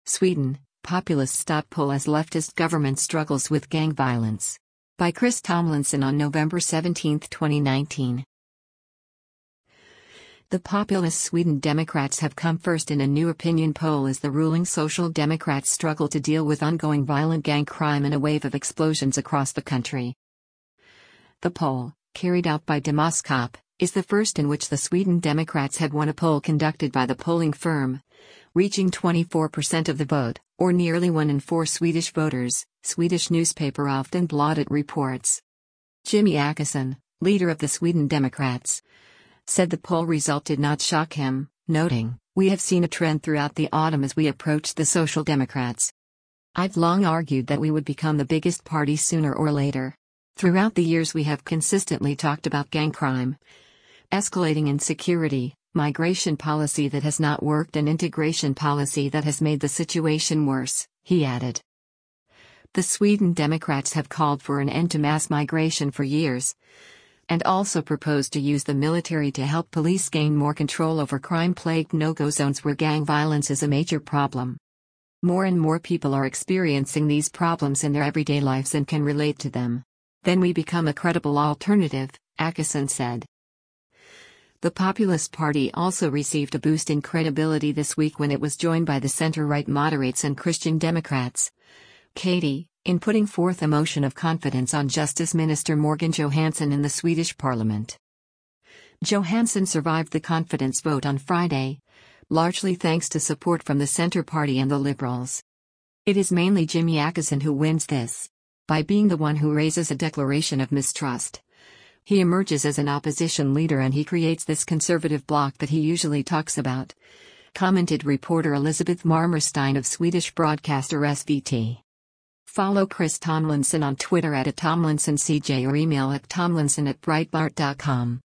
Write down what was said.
Sweden, Populists stop poll as leftist government struggles with gang violence. By Chris Tomlinson on November 17, 2019. The populist Sweden Democrats have come first in a new opinion poll as the ruling Social Democrats struggle to deal with ongoing violent gang crime and a wave of explosions across the country. The poll, carried out by Demoskop, is the first in which the Sweden Democrats had won a poll conducted by the polling firm, reaching 24% of the vote, or nearly 1 in 4 Swedish voters, Swedish newspaper Aftonbladet reports. Jimmy Åkesson, leader of the Sweden Democrats, said the poll result did not shock him, noting, "We have seen a trend throughout the autumn as we approach the Social Democrats. I've long argued that we would become the biggest party sooner or later. Throughout the years we have consistently talked about gang crime, escalating insecurity, migration policy that has not worked and integration policy that has made the situation worse," he added. The Sweden Democrats have called for an end to mass migration for years, and also proposed to use the military to help police gain more control over crime-plagued no-go zones where gang violence is a major problem. More and more people are experiencing these problems in their everyday lives and can relate to them. Then we become a credible alternative, Åkesson said. The Populist Party also received a boost in credibility this week when it was joined by the center-right moderates and Christian Democrats, Katie, in putting forth a motion of confidence on Justice Minister Morgan Johansson in the Swedish parliament. Johansson survived the confidence vote on Friday, largely thanks to support from the Centre Party and the Liberals. It is mainly Jimmy Åkesson who wins this. By being the one who raises a declaration of mistrust, he emerges as an opposition leader and he creates this conservative bloc that he usually talks about, commented reporter Elizabeth Marmerstein of Swedish broadcaster SVT. Follow Chris Tomlinson on Twitter @TomlinsonCJ or email at tomlinson@breitbart.com.